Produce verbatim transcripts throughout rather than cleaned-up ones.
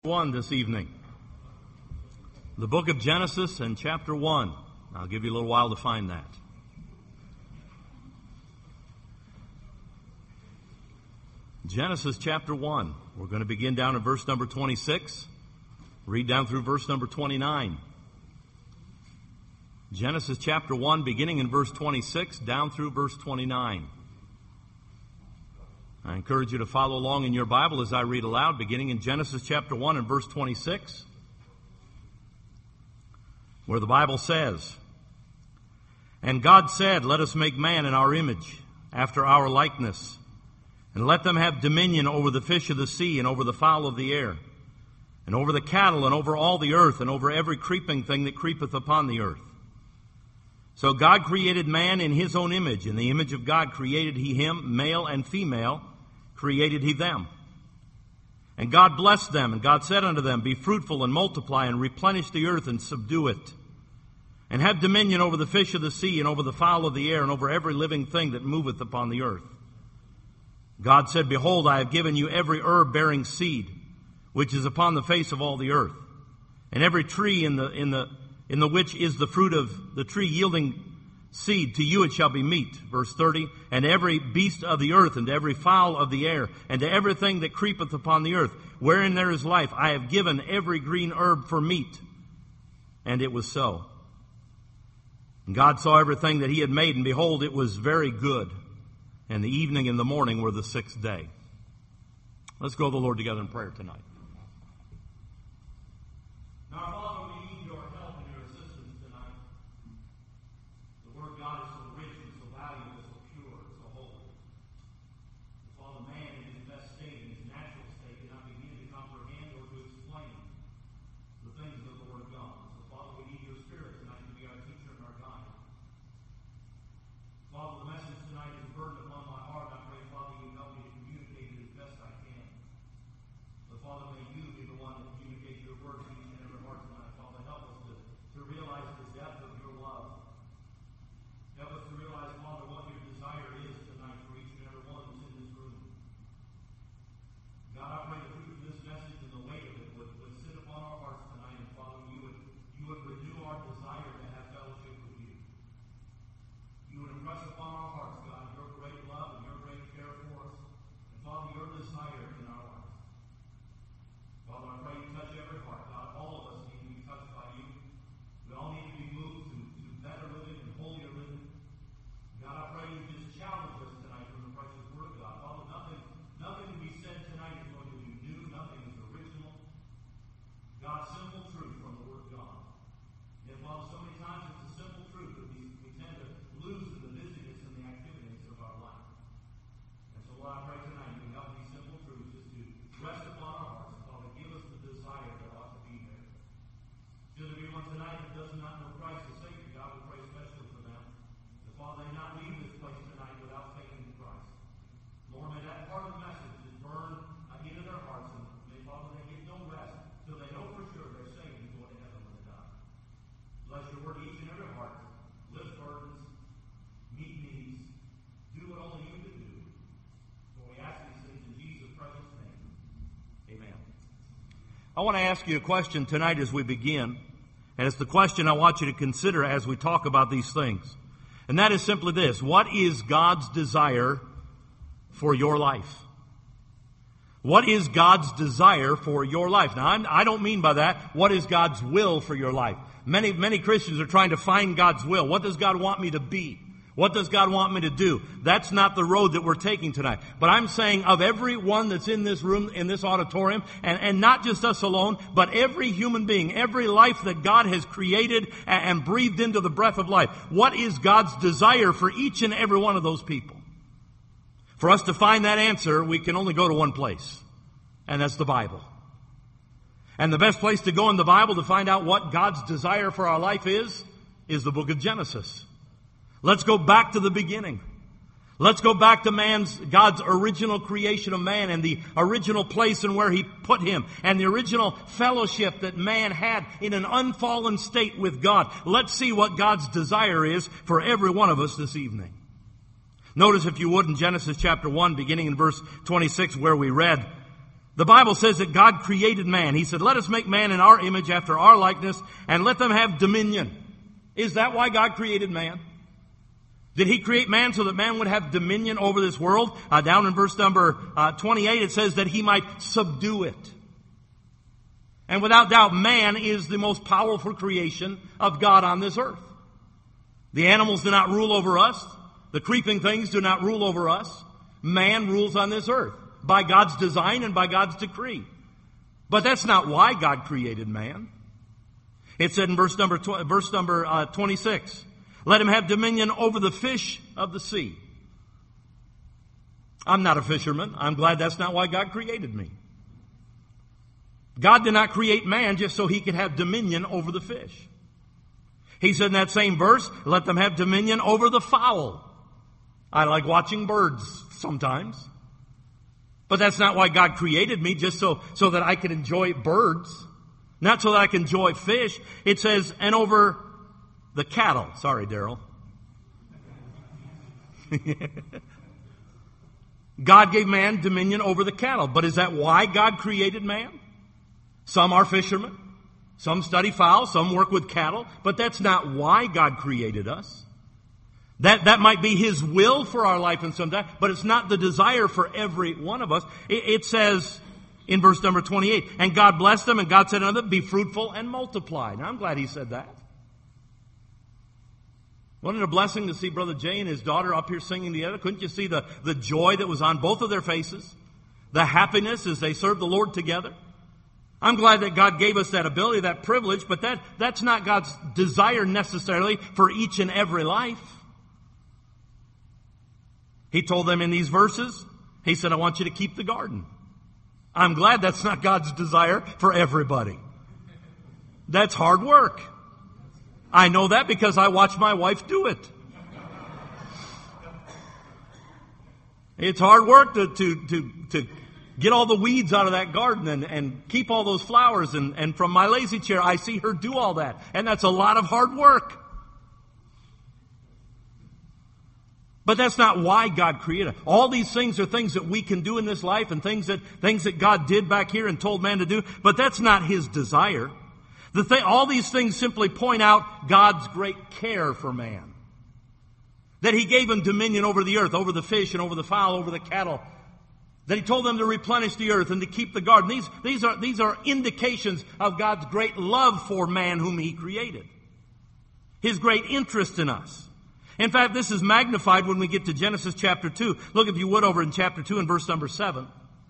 one this evening. The book of Genesis and chapter one. I'll give you a little while to find that. Genesis chapter one. We're going to begin down at verse number twenty-six. Read down through verse number twenty-nine. Genesis chapter one, beginning in verse twenty-six, down through verse twenty-nine. I encourage you to follow along in your Bible as I read aloud, beginning in Genesis chapter one and verse twenty-six, where the Bible says, "And God said, Let us make man in our image, after our likeness, and let them have dominion over the fish of the sea, and over the fowl of the air, and over the cattle, and over all the earth, and over every creeping thing that creepeth upon the earth. So God created man in his own image. In the image of God created he him, male and female created he them. And God blessed them, and God said unto them, Be fruitful and multiply, and replenish the earth and subdue it, and have dominion over the fish of the sea, and over the fowl of the air, and over every living thing that moveth upon the earth. God said, Behold, I have given you every herb bearing seed, which is upon the face of all the earth, and every tree in the in the in the which is the fruit of the tree yielding seed, to you it shall be meat." Verse thirty, "And every beast of the earth, and to every fowl of the air, and to everything that creepeth upon the earth, wherein there is life, I have given every green herb for meat." And it was so. And God saw everything that he had made, and behold, it was very good. And the evening and the morning were the sixth day. Let's go to the Lord together in prayer tonight. Now, Father, we need your help and your assistance tonight. The Word of God is so rich and so valuable, so pure, so holy. Father, man in his best state, in his natural state, cannot begin to comprehend or to explain the things of the Word of God. So, Father, we need your Spirit tonight to be our teacher and our guide. Father, the message tonight is burdened upon my heart. I pray, Father, you help me to communicate it as best I can. So, Father, may you be the one that communicates your word to each and every heart tonight. Father, help us to, to realize the depth of your love. Help us to realize, Father, what your desire is tonight for each and every one that's in this room. God, I pray the truth of this message and the weight of it would, would sit upon our hearts tonight. And, Father, you would, you would renew our desire to have fellowship with you. You would impress upon our hearts, God, your great love and your great care for us. And, Father, your desire in our lives. Father, I pray you touch every heart. God, all of us need to be touched by you. We all need to be moved to, to better living and holier living. God, I pray you just challenge us tonight from the precious word of God. Father, nothing, nothing to be said tonight is going to be new. Nothing is original. God, simple truth from the word of God. And, Father, so many times it's a simple truth that we, we tend to lose in the busyness and the activities of our life. And so, Lord, I pray tonight you help these simple truths just to rest upon our hearts. And, Father, give us the desire that ought to be there. Should there be one tonight that does not know Christ as Savior, God, we pray especially for them. That, Father, they not leave this place tonight without faith in Christ. Lord, may that part of the message just burn uh, into their hearts. And may, Father, they get no rest till they know for sure they're saved and going to heaven when they die. Bless your word to each and every heart. Lift burdens. Meet needs. Do what only you can do. For we ask these things in Jesus' precious name. Amen. I want to ask you a question tonight as we begin. And it's the question I want you to consider as we talk about these things. And that is simply this. What is God's desire for your life? What is God's desire for your life? Now, I'm, I don't mean by that, what is God's will for your life? Many, many Christians are trying to find God's will. What does God want me to be? What does God want me to do? That's not the road that we're taking tonight. But I'm saying of every one that's in this room, in this auditorium, and, and not just us alone, but every human being, every life that God has created and, and breathed into the breath of life, what is God's desire for each and every one of those people? For us to find that answer, we can only go to one place, and that's the Bible. And the best place to go in the Bible to find out what God's desire for our life is, is the book of Genesis. Let's go back to the beginning. Let's go back to man's, God's original creation of man and the original place and where he put him and the original fellowship that man had in an unfallen state with God. Let's see what God's desire is for every one of us this evening. Notice, if you would, in Genesis chapter one, beginning in verse twenty-six, where we read, The Bible says that God created man. He said, let us make man in our image after our likeness and let them have dominion. Is that why God created man? Did he create man so that man would have dominion over this world? Uh, down in verse number uh, twenty-eight, it says that he might subdue it. And without doubt, man is the most powerful creation of God on this earth. The animals do not rule over us. The creeping things do not rule over us. Man rules on this earth by God's design and by God's decree. But that's not why God created man. It said in verse number tw- verse number uh, twenty-six, let him have dominion over the fish of the sea. I'm not a fisherman. I'm glad that's not why God created me. God did not create man just so he could have dominion over the fish. He said in that same verse, let them have dominion over the fowl. I like watching birds sometimes. But that's not why God created me, just so, so that I can enjoy birds. Not so that I can enjoy fish. It says, and over the cattle. Sorry, Daryl. God gave man dominion over the cattle. But is that why God created man? Some are fishermen. Some study fowl. Some work with cattle. But that's not why God created us. That, that might be His will for our life in some time, but it's not the desire for every one of us. It, it says in verse number twenty-eight, and God blessed them, and God said unto them, be fruitful and multiply. Now, I'm glad He said that. Wasn't it a blessing to see Brother Jay and his daughter up here singing together? Couldn't you see the, the joy that was on both of their faces? The happiness as they served the Lord together? I'm glad that God gave us that ability, that privilege, but that, that's not God's desire necessarily for each and every life. He told them in these verses, He said, I want you to keep the garden. I'm glad that's not God's desire for everybody. That's hard work. I know that because I watch my wife do it. It's hard work to, to, to, to get all the weeds out of that garden and, and keep all those flowers. And, and from my lazy chair, I see her do all that. And that's a lot of hard work. But that's not why God created. All these things are things that we can do in this life and things that things that God did back here and told man to do. But that's not His desire. The thing, all these things simply point out God's great care for man. That He gave him dominion over the earth, over the fish and over the fowl, over the cattle. That He told them to replenish the earth and to keep the garden. These, these are, these are indications of God's great love for man whom He created. His great interest in us. In fact, this is magnified when we get to Genesis chapter two. Look, if you would, over in chapter two and verse number seven.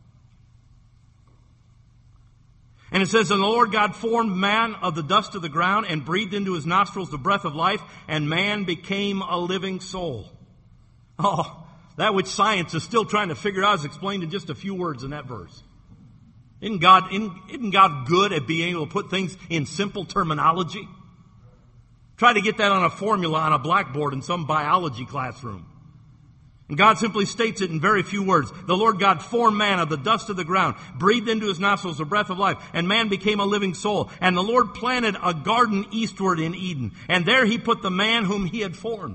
And it says, and the Lord God formed man of the dust of the ground and breathed into his nostrils the breath of life, and man became a living soul. Oh, that which science is still trying to figure out is explained in just a few words in that verse. Isn't God, isn't God good at being able to put things in simple terminology? Try to get that on a formula on a blackboard in some biology classroom. And God simply states it in very few words. The Lord God formed man of the dust of the ground, breathed into his nostrils the breath of life, and man became a living soul. And the Lord planted a garden eastward in Eden, and there He put the man whom He had formed.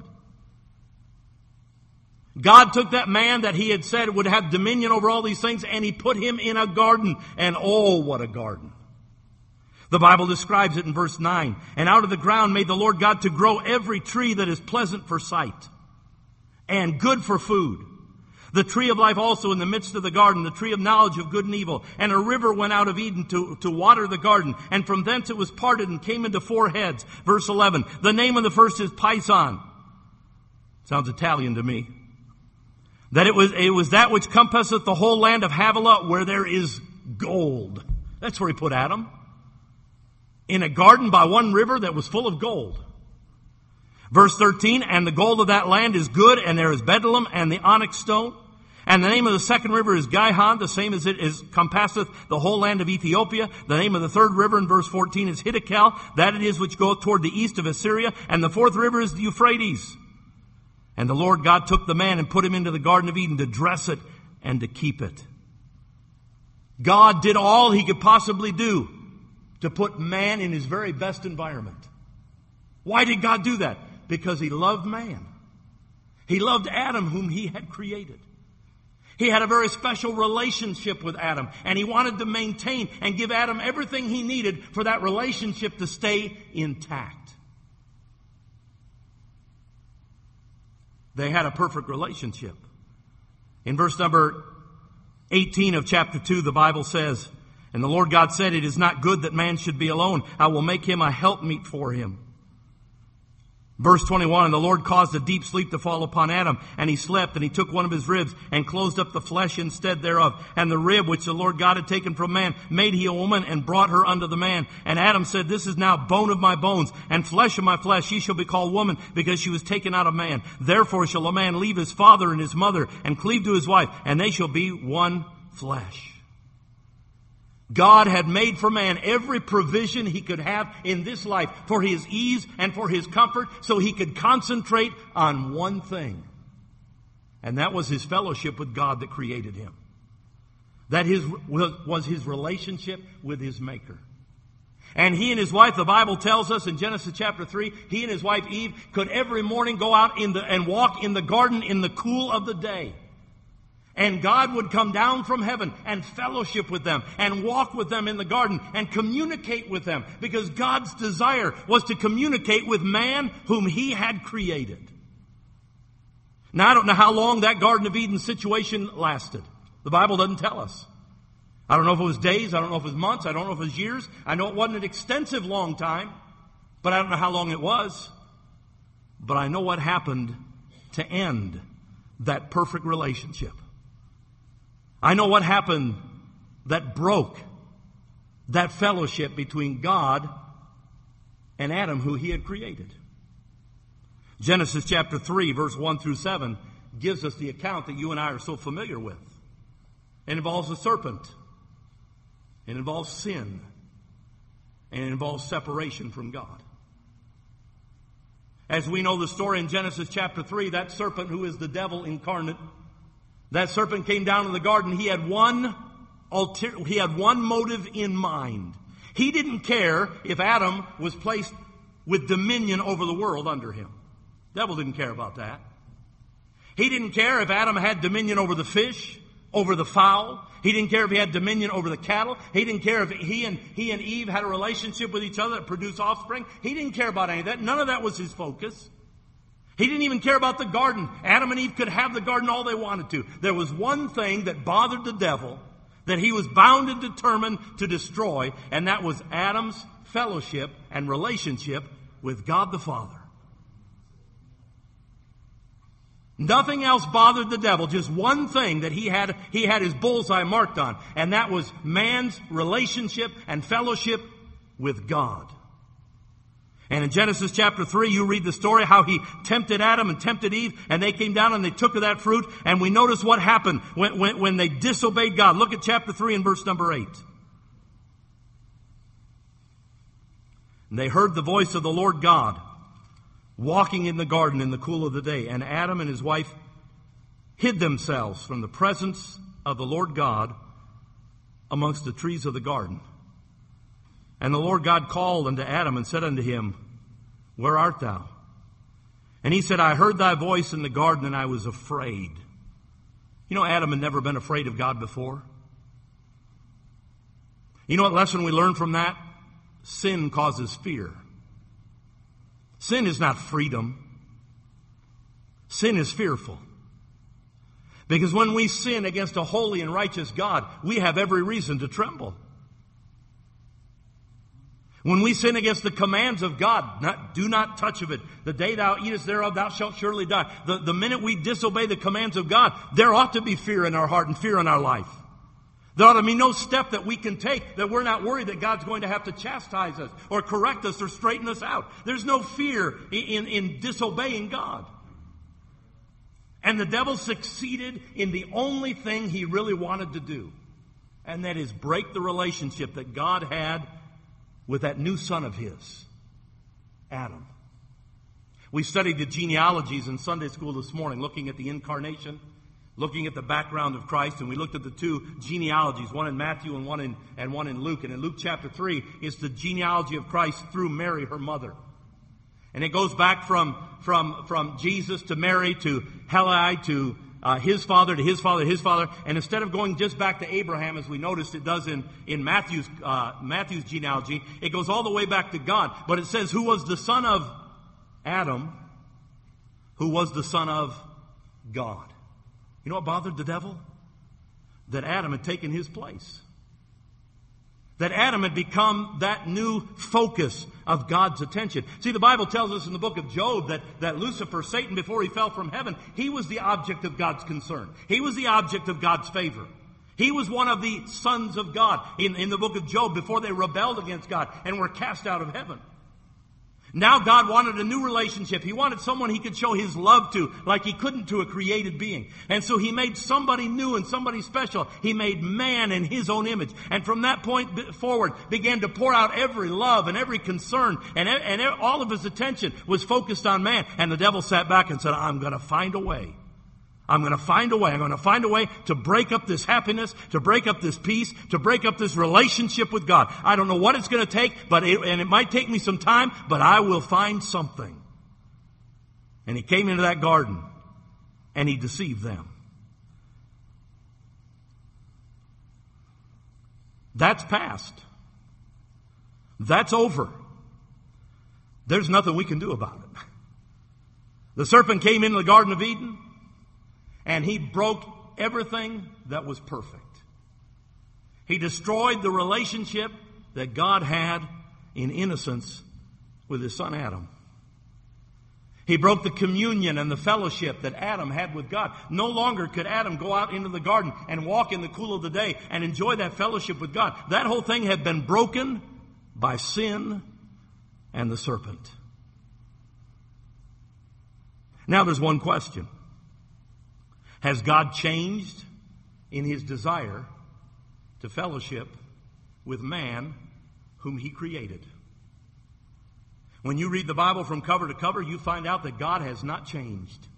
God took that man that He had said would have dominion over all these things, and He put him in a garden. And oh, what a garden. The Bible describes it in verse nine. And out of the ground made the Lord God to grow every tree that is pleasant for sight and good for food. The tree of life also in the midst of the garden, the tree of knowledge of good and evil. And a river went out of Eden to, to water the garden. And from thence it was parted and came into four heads. Verse eleven. The name of the first is Pison. Sounds Italian to me. That it was, it was that which compasseth the whole land of Havilah where there is gold. That's where He put Adam. In a garden by one river that was full of gold. Verse thirteen, and the gold of that land is good, and there is bdellium and the onyx stone. And the name of the second river is Gihon, the same as it is compasseth the whole land of Ethiopia. The name of the third river in verse fourteen is Hiddekel, that it is which goeth toward the east of Assyria. And the fourth river is the Euphrates. And the Lord God took the man and put him into the Garden of Eden to dress it and to keep it. God did all He could possibly do to put man in his very best environment. Why did God do that? Because He loved man. He loved Adam whom He had created. He had a very special relationship with Adam, and he wanted to maintain and give Adam everything he needed for that relationship to stay intact. They had a perfect relationship. In verse number eighteen of chapter two, the Bible says, "And the Lord God said, it is not good that man should be alone. I will make him a helpmeet for him." Verse twenty-one, "And the Lord caused a deep sleep to fall upon Adam, and he slept, and he took one of his ribs, and closed up the flesh instead thereof. And the rib which the Lord God had taken from man, made he a woman, and brought her unto the man. And Adam said, This is now bone of my bones, and flesh of my flesh. She shall be called woman, because she was taken out of man. Therefore shall a man leave his father and his mother, and cleave to his wife, and they shall be one flesh." God had made for man every provision he could have in this life for his ease and for his comfort, so he could concentrate on one thing. And that was his fellowship with God that created him. That his, was his relationship with his Maker. And he and his wife, the Bible tells us in Genesis chapter three, he and his wife Eve could every morning go out in the, and walk in the garden in the cool of the day. And God would come down from heaven and fellowship with them and walk with them in the garden and communicate with them, because God's desire was to communicate with man whom he had created. Now, I don't know how long that Garden of Eden situation lasted. The Bible doesn't tell us. I don't know if it was days. I don't know if it was months. I don't know if it was years. I know it wasn't an extensive long time, but I don't know how long it was. But I know what happened to end that perfect relationship. I know what happened that broke that fellowship between God and Adam, who he had created. Genesis chapter three, verse one through seven, gives us the account that you and I are so familiar with. It involves a serpent. It involves sin. And it involves separation from God. As we know the story in Genesis chapter three, that serpent, who is the devil incarnate, that serpent came down in the garden. He had one alter, he had one motive in mind. He didn't care if Adam was placed with dominion over the world under him. The devil didn't care about that. He didn't care if Adam had dominion over the fish, over the fowl. He didn't care if he had dominion over the cattle. He didn't care if he and he and Eve had a relationship with each other that produced offspring. He didn't care about any of that. None of that was his focus. He didn't even care about the garden. Adam and Eve could have the garden all they wanted to. There was one thing that bothered the devil that he was bound and determined to destroy, and that was Adam's fellowship and relationship with God the Father. Nothing else bothered the devil, just one thing that he had, he had his bullseye marked on, and that was man's relationship and fellowship with God. And in Genesis chapter three, you read the story how he tempted Adam and tempted Eve, and they came down and they took of that fruit, and we notice what happened when, when, when they disobeyed God. Look at chapter three and verse number eight. And they heard the voice of the Lord God walking in the garden in the cool of the day, and Adam and his wife hid themselves from the presence of the Lord God amongst the trees of the garden. And the Lord God called unto Adam and said unto him, Where art thou? And he said, I heard thy voice in the garden, and I was afraid. You know, Adam had never been afraid of God before. You know what lesson we learn from that? Sin causes fear. Sin is not freedom. Sin is fearful. Because when we sin against a holy and righteous God, we have every reason to tremble. When we sin against the commands of God, not, do not touch of it. The day thou eatest thereof, thou shalt surely die. The, the minute we disobey the commands of God, there ought to be fear in our heart and fear in our life. There ought to be no step that we can take that we're not worried that God's going to have to chastise us or correct us or straighten us out. There's no fear in, in, in disobeying God. And the devil succeeded in the only thing he really wanted to do, and that is break the relationship that God had with that new son of his, Adam. We studied the genealogies in Sunday school this morning, looking at the incarnation, looking at the background of Christ, and we looked at the two genealogies, one in Matthew and one in, and one in Luke. And in Luke chapter three is the genealogy of Christ through Mary, her mother. And it goes back from, from, from Jesus to Mary to Heli to uh, his father, to his father, his father. And instead of going just back to Abraham, as we noticed it does in, in Matthew's, uh, Matthew's genealogy, it goes all the way back to God. But it says, who was the son of Adam, who was the son of God. You know what bothered the devil? That Adam had taken his place. That Adam had become that new focus of God's attention. See, the Bible tells us in the book of Job that, that Lucifer, Satan, before he fell from heaven, he was the object of God's concern. He was the object of God's favor. He was one of the sons of God in, in the book of Job before they rebelled against God and were cast out of heaven. Now God wanted a new relationship. He wanted someone he could show his love to like he couldn't to a created being. And so he made somebody new and somebody special. He made man in his own image. And from that point forward began to pour out every love and every concern. And, and all of his attention was focused on man. And the devil sat back and said, I'm going to find a way. I'm going to find a way. I'm going to find a way to break up this happiness, to break up this peace, to break up this relationship with God. I don't know what it's going to take, but it, and it might take me some time, but I will find something. And he came into that garden and he deceived them. That's past. That's over. There's nothing we can do about it. The serpent came into the Garden of Eden. And he broke everything that was perfect. He destroyed the relationship that God had in innocence with his son Adam. He broke the communion and the fellowship that Adam had with God. No longer could Adam go out into the garden and walk in the cool of the day and enjoy that fellowship with God. That whole thing had been broken by sin and the serpent. Now there's one question. Has God changed in his desire to fellowship with man whom he created? When you read the Bible from cover to cover, you find out that God has not changed.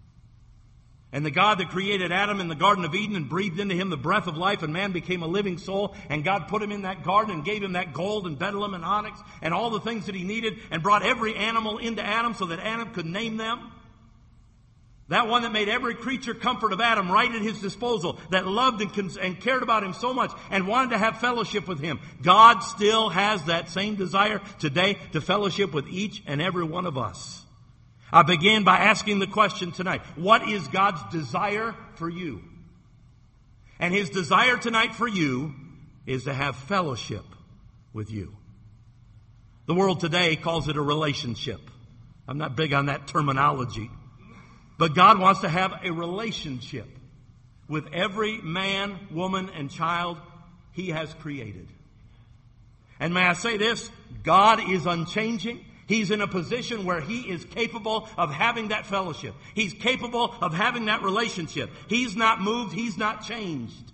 And the God that created Adam in the Garden of Eden and breathed into him the breath of life, and man became a living soul, and God put him in that garden and gave him that gold and bdellium and onyx and all the things that he needed, and brought every animal into Adam so that Adam could name them. That one that made every creature comfort of Adam right at his disposal, that loved and, cons- and cared about him so much and wanted to have fellowship with him. God still has that same desire today to fellowship with each and every one of us. I began by asking the question tonight, what is God's desire for you? And his desire tonight for you is to have fellowship with you. The world today calls it a relationship. I'm not big on that terminology. But God wants to have a relationship with every man, woman, and child he has created. And may I say this, God is unchanging. He's in a position where he is capable of having that fellowship. He's capable of having that relationship. He's not moved. He's not changed.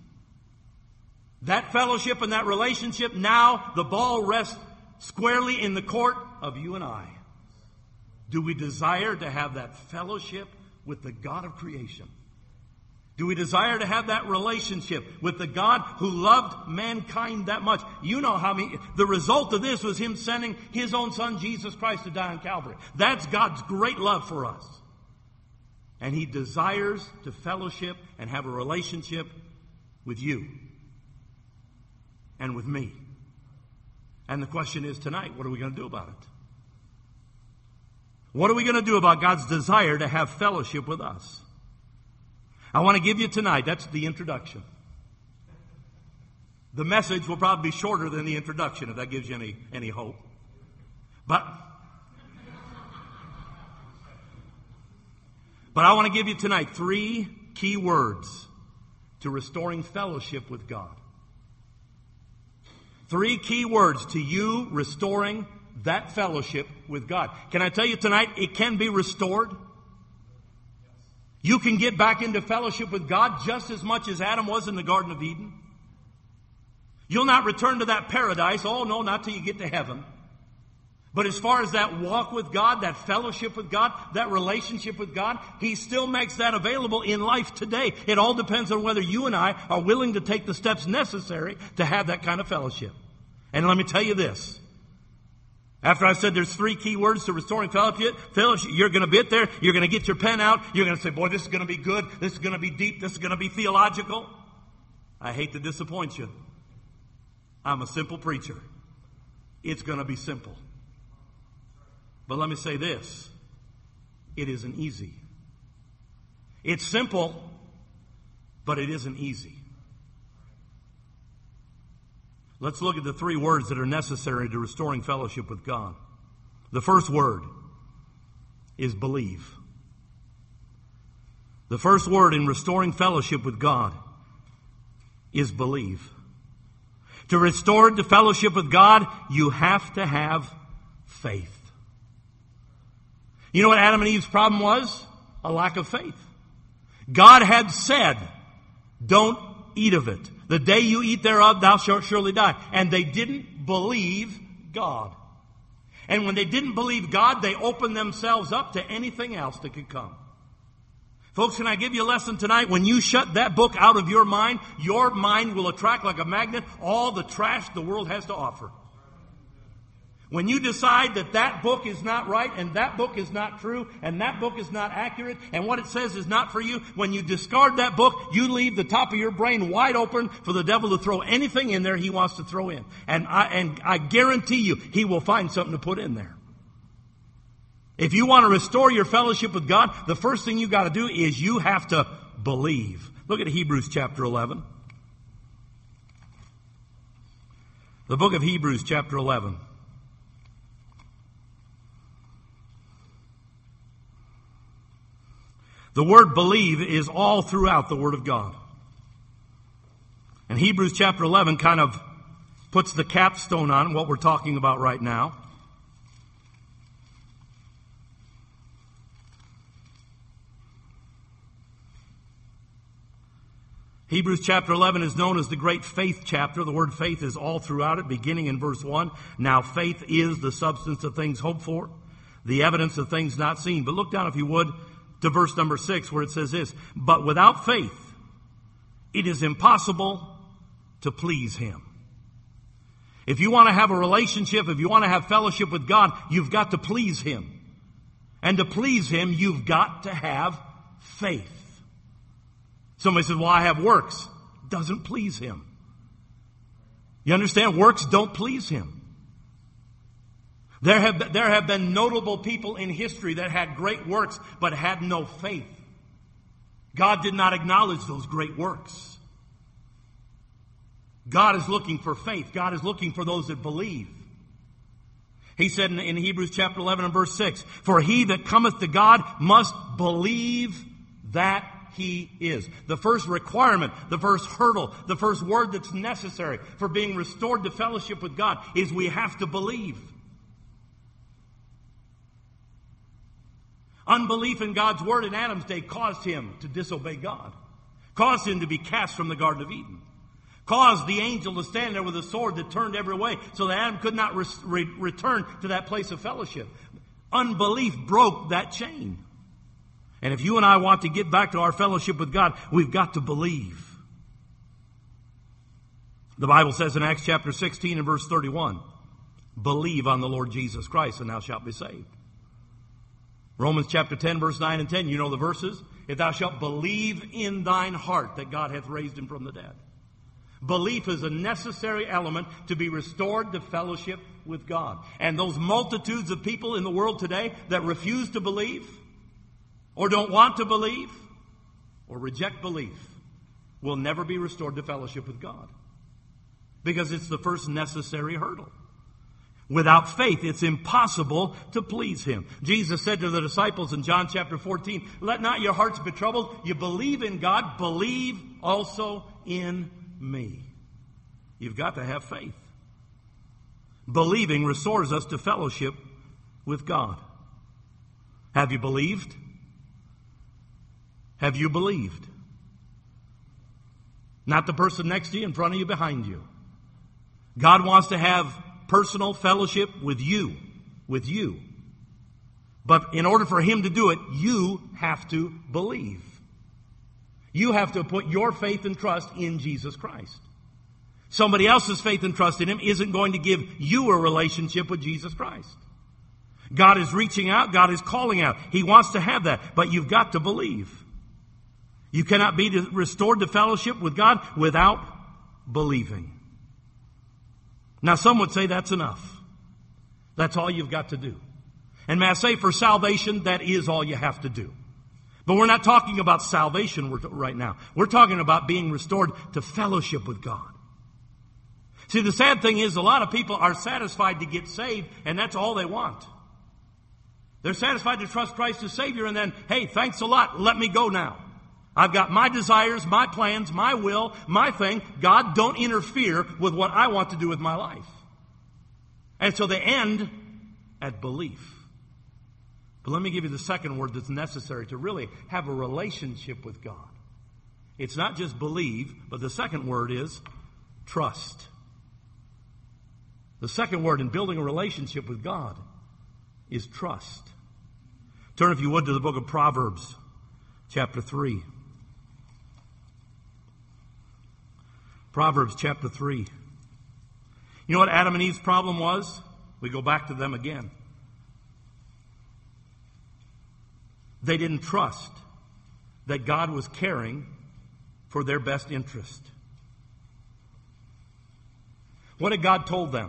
That fellowship and that relationship, now the ball rests squarely in the court of you and I. Do we desire to have that fellowship with the God of creation? Do we desire to have that relationship with the God who loved mankind that much? You know how many, the result of this was him sending his own son, Jesus Christ, to die on Calvary. That's God's great love for us. And he desires to fellowship and have a relationship with you and with me. And the question is tonight, what are we going to do about it? What are we going to do about God's desire to have fellowship with us? I want to give you tonight, that's the introduction. The message will probably be shorter than the introduction, if that gives you any, any hope. But, but I want to give you tonight three key words to restoring fellowship with God. Three key words to you restoring that fellowship with God. Can I tell you tonight, it can be restored. You can get back into fellowship with God just as much as Adam was in the Garden of Eden. You'll not return to that paradise. Oh, no, not till you get to heaven. But as far as that walk with God, that fellowship with God, that relationship with God, he still makes that available in life today. It all depends on whether you and I are willing to take the steps necessary to have that kind of fellowship. And let me tell you this. After I said there's three key words to restoring fellowship, fellowship, you're going to be there, you're going to get your pen out, you're going to say, boy, this is going to be good, this is going to be deep, this is going to be theological. I hate to disappoint you. I'm a simple preacher. It's going to be simple. But let me say this. It isn't easy. It's simple, but it isn't easy. Let's look at the three words that are necessary to restoring fellowship with God. The first word is believe. The first word in restoring fellowship with God is believe. To restore the fellowship with God, you have to have faith. You know what Adam and Eve's problem was? A lack of faith. God had said, don't eat of it. The day you eat thereof, thou shalt surely die. And they didn't believe God. And when they didn't believe God, they opened themselves up to anything else that could come. Folks, can I give you a lesson tonight? When you shut that book out of your mind, your mind will attract like a magnet all the trash the world has to offer. When you decide that that book is not right and that book is not true and that book is not accurate and what it says is not for you, when you discard that book, you leave the top of your brain wide open for the devil to throw anything in there he wants to throw in. And I, and I guarantee you, he will find something to put in there. If you want to restore your fellowship with God, the first thing you got to do is you have to believe. Look at Hebrews chapter eleven. The book of Hebrews chapter eleven. The word believe is all throughout the Word of God. And Hebrews chapter eleven kind of puts the capstone on what we're talking about right now. Hebrews chapter eleven is known as the great faith chapter. The word faith is all throughout it, beginning in verse one. Now faith is the substance of things hoped for, the evidence of things not seen. But look down, if you would, to verse number six, where it says this: but without faith, it is impossible to please Him. If you want to have a relationship, if you want to have fellowship with God, you've got to please Him. And to please Him, you've got to have faith. Somebody says, well, I have works. Doesn't please Him. You understand? Works don't please Him. There have, there have been notable people in history that had great works but had no faith. God did not acknowledge those great works. God is looking for faith. God is looking for those that believe. He said in, in Hebrews chapter eleven and verse six, for he that cometh to God must believe that He is. The first requirement, the first hurdle, the first word that's necessary for being restored to fellowship with God is we have to believe. Unbelief in God's word in Adam's day caused him to disobey God. Caused him to be cast from the Garden of Eden. Caused the angel to stand there with a sword that turned every way so that Adam could not re- re- return to that place of fellowship. Unbelief broke that chain. And if you and I want to get back to our fellowship with God, we've got to believe. The Bible says in Acts chapter sixteen and verse thirty-one, believe on the Lord Jesus Christ and thou shalt be saved. Romans chapter ten, verse nine and ten, you know the verses. If thou shalt believe in thine heart that God hath raised him from the dead. Belief is a necessary element to be restored to fellowship with God. And those multitudes of people in the world today that refuse to believe, or don't want to believe, or reject belief, will never be restored to fellowship with God. Because it's the first necessary hurdle. Without faith, it's impossible to please Him. Jesus said to the disciples in John chapter fourteen, let not your hearts be troubled. You believe in God, believe also in me. You've got to have faith. Believing restores us to fellowship with God. Have you believed? Have you believed? Not the person next to you, in front of you, behind you. God wants to have personal fellowship with you, with you. But in order for Him to do it, you have to believe. You have to put your faith and trust in Jesus Christ. Somebody else's faith and trust in Him isn't going to give you a relationship with Jesus Christ. God is reaching out. God is calling out. He wants to have that, but you've got to believe. You cannot be restored to fellowship with God without believing. Now, some would say that's enough. That's all you've got to do. And may I say, for salvation, that is all you have to do. But we're not talking about salvation right now. We're talking about being restored to fellowship with God. See, the sad thing is a lot of people are satisfied to get saved, and that's all they want. They're satisfied to trust Christ as Savior, and then, hey, thanks a lot, let me go now. I've got my desires, my plans, my will, my thing. God, don't interfere with what I want to do with my life. And so they end at belief. But let me give you the second word that's necessary to really have a relationship with God. It's not just believe, but the second word is trust. The second word in building a relationship with God is trust. Turn, if you would, to the book of Proverbs, chapter three. Proverbs chapter three. You know what Adam and Eve's problem was? We go back to them again. They didn't trust that God was caring for their best interest. What had God told them?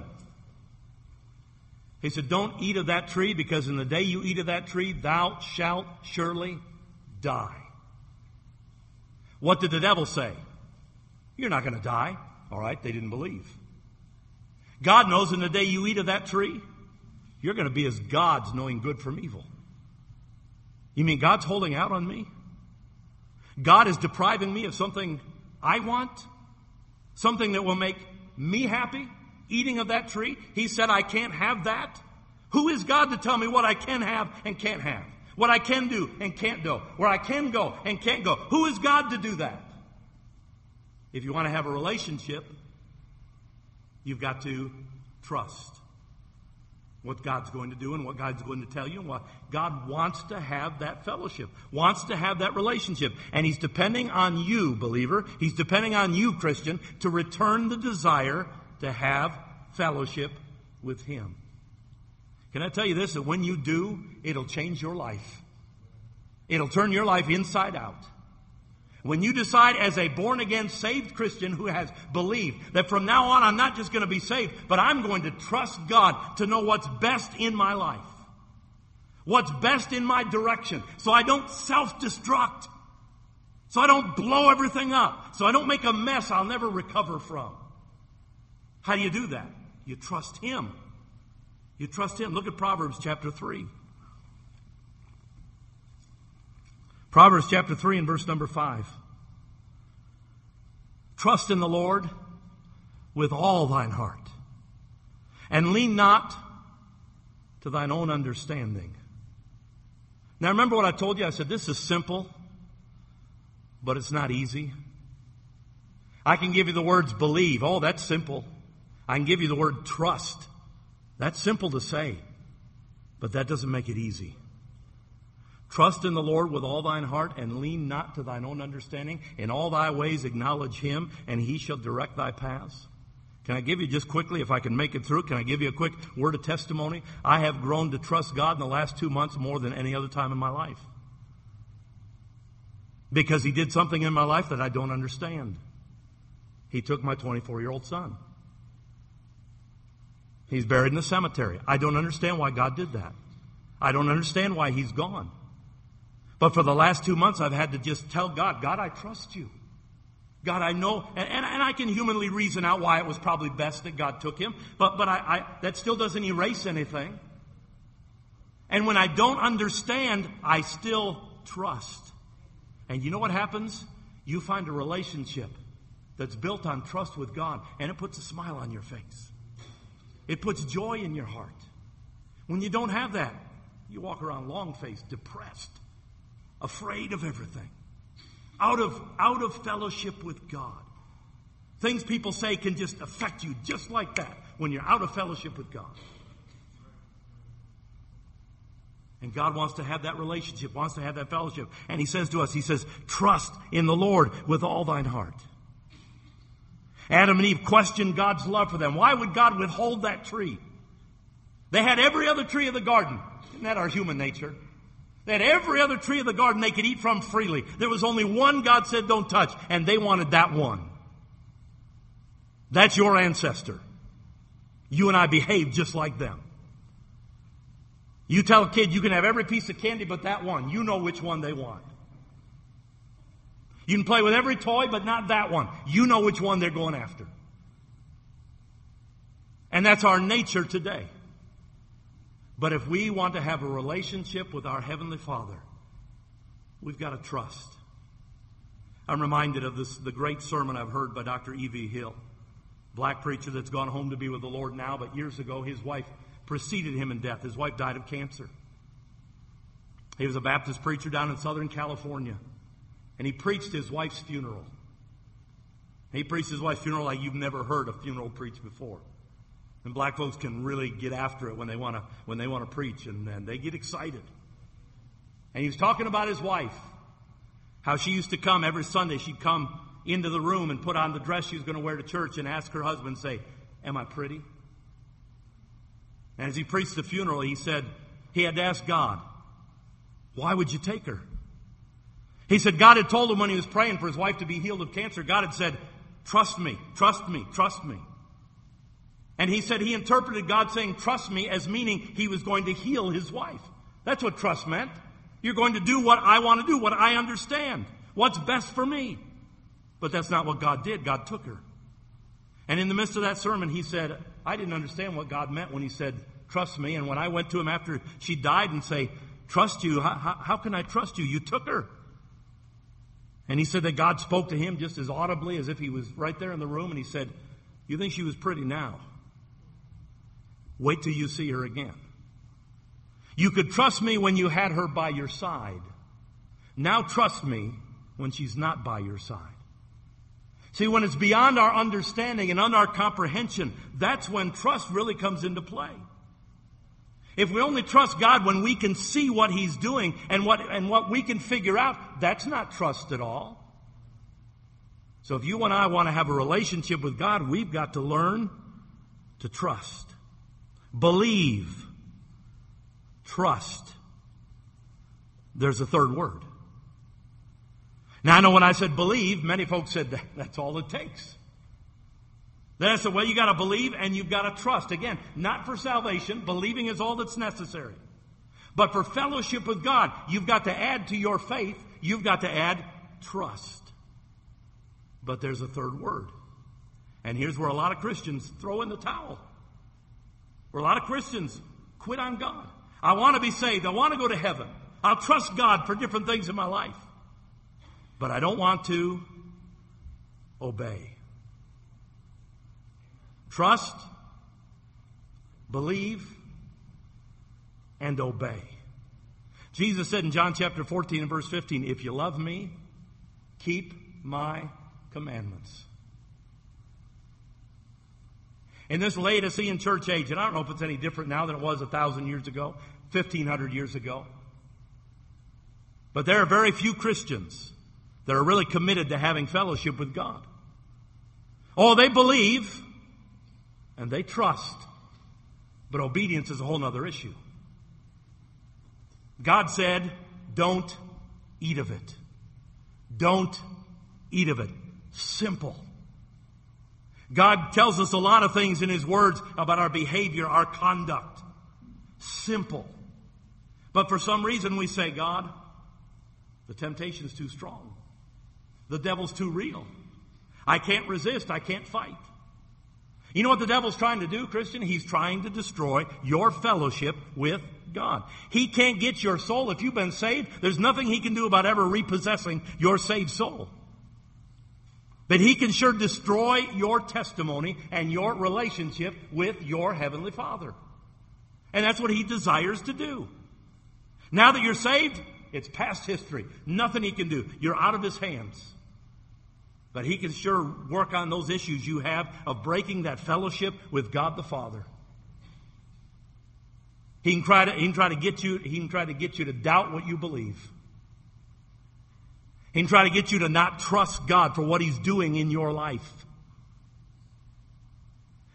He said, don't eat of that tree, because in the day you eat of that tree, thou shalt surely die. What did the devil say? You're not going to die. All right, they didn't believe. God knows in the day you eat of that tree, you're going to be as gods, knowing good from evil. You mean God's holding out on me? God is depriving me of something I want? Something that will make me happy? Eating of that tree? He said I can't have that? Who is God to tell me what I can have and can't have? What I can do and can't do? Where I can go and can't go? Who is God to do that? If you want to have a relationship, you've got to trust what God's going to do and what God's going to tell you. And what God wants to have that fellowship, wants to have that relationship. And He's depending on you, believer. He's depending on you, Christian, to return the desire to have fellowship with Him. Can I tell you this, that when you do, it'll change your life. It'll turn your life inside out. When you decide as a born-again, saved Christian who has believed that from now on I'm not just going to be saved, but I'm going to trust God to know what's best in my life. What's best in my direction. So I don't self-destruct. So I don't blow everything up. So I don't make a mess I'll never recover from. How do you do that? You trust Him. You trust Him. Look at Proverbs chapter three. Proverbs chapter three and verse number five. Trust in the Lord with all thine heart, and lean not to thine own understanding. Now remember what I told you? I said this is simple, but it's not easy. I can give you the words believe. Oh, that's simple. I can give you the word trust. That's simple to say, but that doesn't make it easy. Trust in the Lord with all thine heart, and lean not to thine own understanding. In all thy ways acknowledge Him, and He shall direct thy paths. Can I give you just quickly, if I can make it through, can I give you a quick word of testimony? I have grown to trust God in the last two months more than any other time in my life. Because He did something in my life that I don't understand. He took my twenty-four-year-old son. He's buried in the cemetery. I don't understand why God did that. I don't understand why He's gone. But for the last two months, I've had to just tell God, God, I trust You. God, I know, and, and, and I can humanly reason out why it was probably best that God took him, but, but I, I, that still doesn't erase anything. And when I don't understand, I still trust. And you know what happens? You find a relationship that's built on trust with God, and it puts a smile on your face. It puts joy in your heart. When you don't have that, you walk around long-faced, depressed, afraid of everything, out of, out of fellowship with God. Things people say can just affect you just like that when you're out of fellowship with God. And God wants to have that relationship, wants to have that fellowship. And He says to us, He says, trust in the Lord with all thine heart. Adam and Eve questioned God's love for them. Why would God withhold that tree? They had every other tree of the garden. Isn't that our human nature? They had every other tree of the garden they could eat from freely. There was only one God said don't touch, and they wanted that one. That's your ancestor. You and I behave just like them. You tell a kid you can have every piece of candy but that one. You know which one they want. You can play with every toy but not that one. You know which one they're going after. And that's our nature today. But if we want to have a relationship with our Heavenly Father, we've got to trust. I'm reminded of this, the great sermon I've heard by Doctor E V Hill, black preacher that's gone home to be with the Lord now, but years ago his wife preceded him in death. His wife died of cancer. He was a Baptist preacher down in Southern California, and he preached his wife's funeral. He preached his wife's funeral like you've never heard a funeral preached before. And black folks can really get after it when they want to when they want to preach, and, and they get excited. And he was talking about his wife, how she used to come every Sunday. She'd come into the room and put on the dress she was going to wear to church and ask her husband, say, "Am I pretty?" And as he preached the funeral, he said he had to ask God, "Why would you take her?" He said God had told him when he was praying for his wife to be healed of cancer, God had said, "Trust me, trust me, trust me." And he said he interpreted God saying, "Trust me," as meaning he was going to heal his wife. That's what trust meant. You're going to do what I want to do, what I understand, what's best for me. But that's not what God did. God took her. And in the midst of that sermon, he said, I didn't understand what God meant when he said, "Trust me." And when I went to him after she died and say, "Trust you? How, how, how can I trust you? You took her." And he said that God spoke to him just as audibly as if he was right there in the room. And he said, "You think she was pretty now? Wait till you see her again. You could trust me when you had her by your side. Now trust me when she's not by your side." See, when it's beyond our understanding and under our comprehension, that's when trust really comes into play. If we only trust God when we can see what He's doing and what, and what we can figure out, that's not trust at all. So if you and I want to have a relationship with God, we've got to learn to trust. Believe. Trust. There's a third word. Now, I know when I said believe, many folks said that, that's all it takes. Then I said, well, you got to believe and you've got to trust. Again, not for salvation. Believing is all that's necessary. But for fellowship with God, you've got to add to your faith, you've got to add trust. But there's a third word. And here's where a lot of Christians throw in the towel. Where a lot of Christians quit on God. I want to be saved. I want to go to heaven. I'll trust God for different things in my life. But I don't want to obey. Trust, believe, and obey. Jesus said in John chapter fourteen and verse fifteen, "If you love me, keep my commandments." In this Laodicean church age, and I don't know if it's any different now than it was a thousand years ago, fifteen hundred years ago, but there are very few Christians that are really committed to having fellowship with God. Oh, they believe and they trust, but obedience is a whole other issue. God said, don't eat of it. Don't eat of it. Simple. God tells us a lot of things in His words about our behavior, our conduct. Simple. But for some reason we say, God, the temptation is too strong. The devil's too real. I can't resist. I can't fight. You know what the devil's trying to do, Christian? He's trying to destroy your fellowship with God. He can't get your soul. If you've been saved, there's nothing he can do about ever repossessing your saved soul. But he can sure destroy your testimony and your relationship with your Heavenly Father. And that's what he desires to do. Now that you're saved, it's past history. Nothing he can do. You're out of his hands. But he can sure work on those issues you have of breaking that fellowship with God the Father. He can try to, he can try to get you, he can try to get you to doubt what you believe. He can try to get you to not trust God for what He's doing in your life.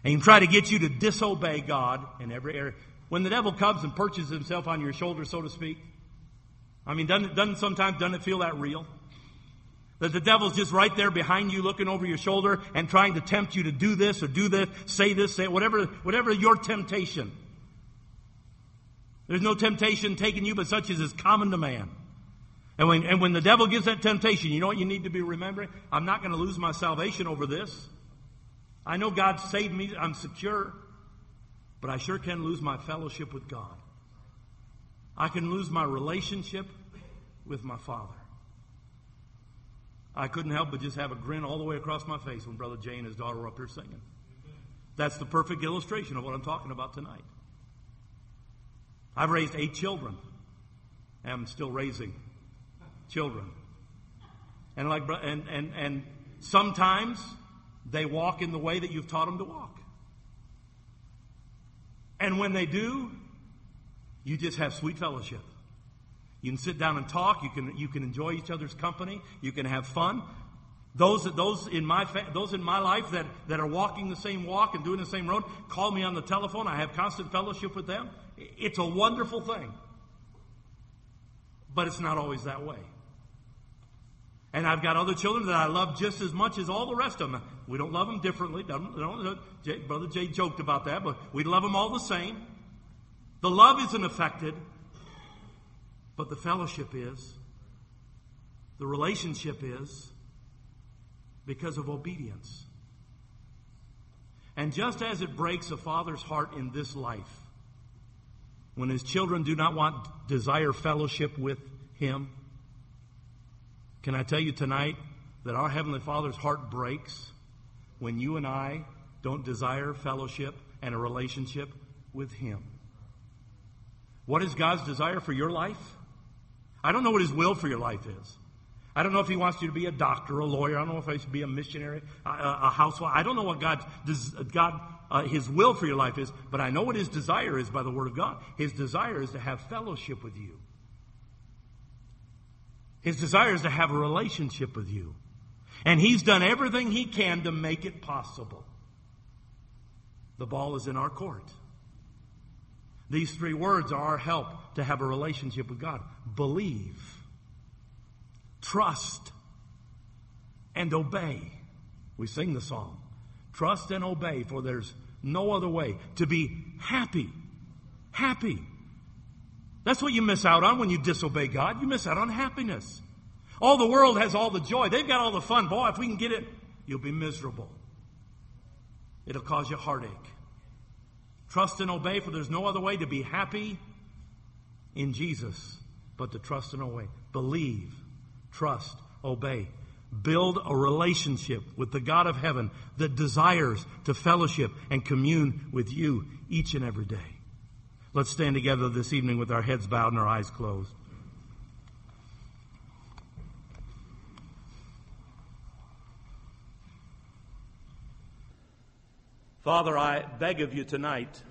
And he can try to get you to disobey God in every area. When the devil comes and perches himself on your shoulder, so to speak, I mean, doesn't, doesn't sometimes, doesn't it feel that real? That the devil's just right there behind you, looking over your shoulder and trying to tempt you to do this or do this, say this, say whatever, whatever your temptation. There's no temptation taking you but such as is common to man. And when, and when the devil gives that temptation, you know what you need to be remembering? I'm not going to lose my salvation over this. I know God saved me. I'm secure. But I sure can lose my fellowship with God. I can lose my relationship with my Father. I couldn't help but just have a grin all the way across my face when Brother Jay and his daughter were up here singing. That's the perfect illustration of what I'm talking about tonight. I've raised eight children. And I'm still raising children. And like and and and sometimes they walk in the way that you've taught them to walk. And when they do, you just have sweet fellowship. You can sit down and talk. You can you can enjoy each other's company. You can have fun. Those those in my fa- those in my life that, that are walking the same walk and doing the same road call me on the telephone. I have constant fellowship with them. It's a wonderful thing. But it's not always that way. And I've got other children that I love just as much as all the rest of them. We don't love them differently. Don't, don't, Jay, Brother Jay joked about that, but we love them all the same. The love isn't affected, but the fellowship is. The relationship is because of obedience. And just as it breaks a father's heart in this life, when his children do not want, desire fellowship with him, can I tell you tonight that our Heavenly Father's heart breaks when you and I don't desire fellowship and a relationship with him? What is God's desire for your life? I don't know what his will for your life is. I don't know if he wants you to be a doctor, a lawyer. I don't know if he wants you to be a missionary, a, a housewife. I don't know what God's, God, uh, his will for your life is, but I know what his desire is by the Word of God. His desire is to have fellowship with you. His desire is to have a relationship with you. And he's done everything he can to make it possible. The ball is in our court. These three words are our help to have a relationship with God. Believe, trust, and obey. We sing the song. Trust and obey, for there's no other way. To be happy. Happy. That's what you miss out on when you disobey God. You miss out on happiness. All the world has all the joy. They've got all the fun. Boy, if we can get it, you'll be miserable. It'll cause you heartache. Trust and obey, for there's no other way to be happy in Jesus but to trust and obey. Believe, trust, obey. Build a relationship with the God of heaven that desires to fellowship and commune with you each and every day. Let's stand together this evening with our heads bowed and our eyes closed. Father, I beg of you tonight